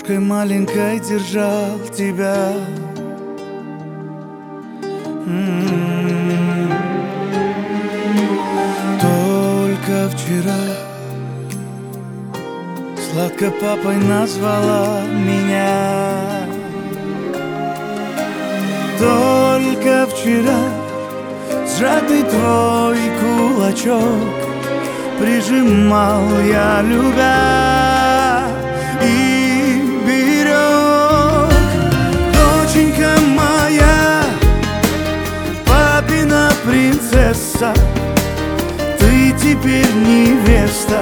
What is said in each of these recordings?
ручкой маленькой держал тебя. Только вчера сладко папой назвала меня. Только вчера сжатый твой кулачок прижимал я, любя и берег. Доченька моя, папина принцесса, ты теперь невеста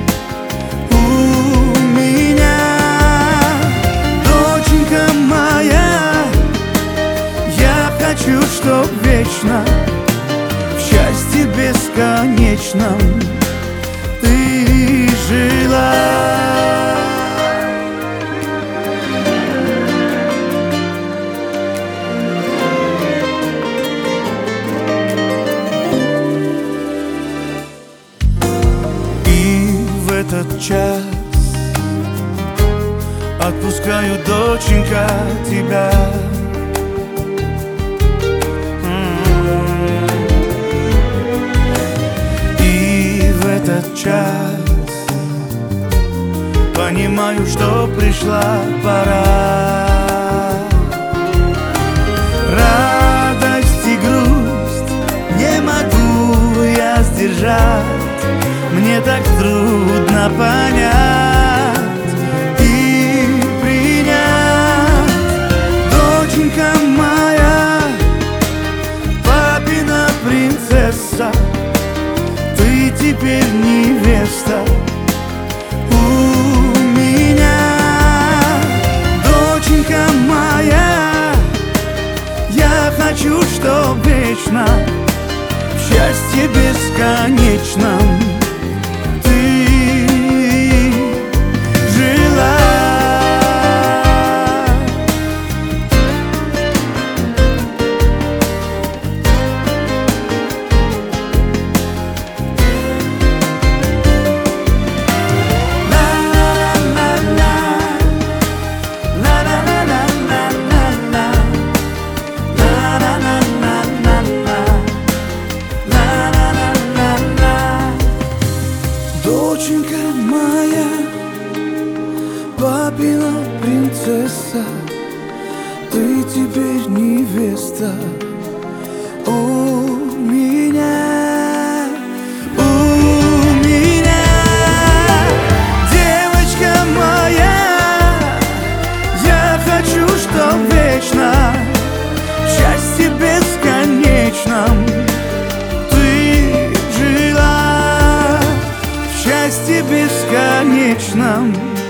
у меня. Доченька моя, я хочу, чтоб вечно в счастье бесконечном ты жила. И в этот час отпускаю, доченька, тебя. И в этот час понимаю, что пришла пора. Радость и грусть не могу я сдержать, мне так трудно понять и принять. Доченька моя, папина принцесса, ты теперь невеста у меня. Доченька моя, я хочу, чтоб вечно в счастье бесконечном ты жила. Доченька моя, папина принцесса, ты теперь невеста у меня, у меня. Девочка моя, я хочу, чтоб вечно в счастье бесконечном ты жила. В счастье бесконечном